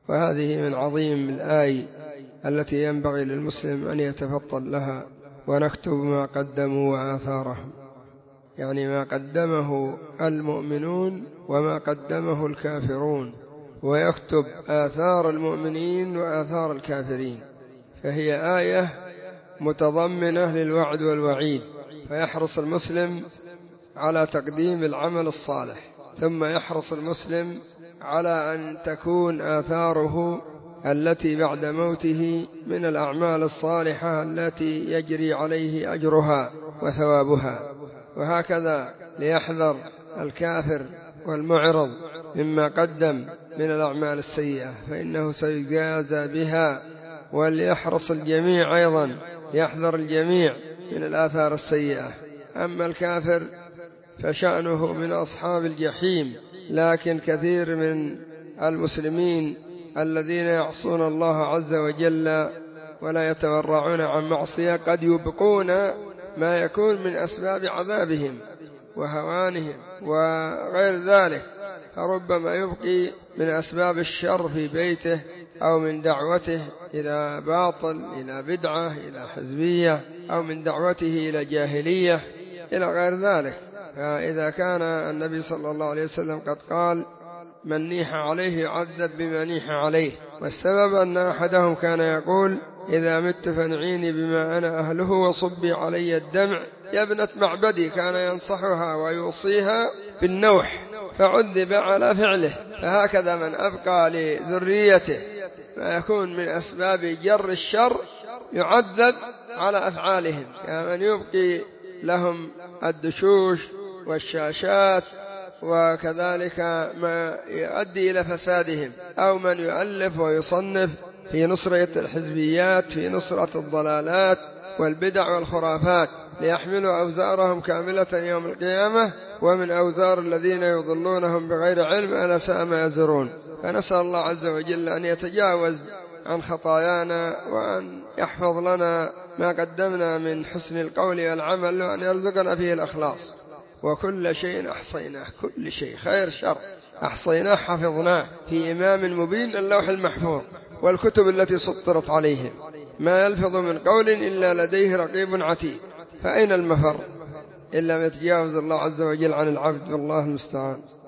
وهذه من عظيم الآي التي ينبغي للمسلم أن يتفطن لها. ونكتب ما قدموا وآثارهم، يعني ما قدمه المؤمنون وما قدمه الكافرون، ويكتب آثار المؤمنين وآثار الكافرين. فهي آية متضمنة للوعد والوعيد، فيحرص المسلم على تقديم العمل الصالح، ثم يحرص المسلم على أن تكون آثاره التي بعد موته من الأعمال الصالحة التي يجري عليه أجرها وثوابها. وهكذا ليحذر الكافر والمعرض مما قدم من الأعمال السيئة، فإنه سيجازى بها. وليحرص الجميع أيضا، يحذر الجميع من الآثار السيئة. أما الكافر فشأنه من أصحاب الجحيم، لكن كثير من المسلمين الذين يعصون الله عز وجل ولا يتورعون عن معصية قد يبقون ما يكون من أسباب عذابهم وهوانهم وغير ذلك، فربما يبقي من أسباب الشر في بيته أو من دعوته إلى باطل، إلى بدعة، إلى حزبية، أو من دعوته إلى جاهلية إلى غير ذلك. فإذا كان النبي صلى الله عليه وسلم قد قال: من نيح عليه يعذب بما نيح عليه. والسبب أن أحدهم كان يقول: إذا مت فانعيني بما أنا أهله وصبي علي الدمع. يا ابنة معبدي، كان ينصحها ويوصيها بالنوح، فعذب على فعله. فهكذا من أبقى لذريته ما يكون من أسباب جر الشر يعذب على أفعالهم، كمن يبقي لهم الدشوش والشاشات وكذلك ما يؤدي إلى فسادهم، أو من يؤلف ويصنف في نصرة الحزبيات، في نصرة الضلالات والبدع والخرافات، ليحملوا أوزارهم كاملة يوم القيامة ومن أوزار الذين يضلونهم بغير علم ألا ساء ما يزرون. فنسأل الله عز وجل أن يتجاوز عن خطايانا، وأن يحفظ لنا ما قدمنا من حسن القول والعمل، وأن يرزقنا فيه الأخلاص. وكل شيء أحصيناه، كل شيء خير شر أحصيناه حفظناه في إمام مبين، اللوح المحفوظ والكتب التي سطرت عليهم. ما يلفظ من قول إلا لديه رقيب عتيد. فأين المفر إلا ما يتجاوز الله عز وجل عن العبد، والله المستعان.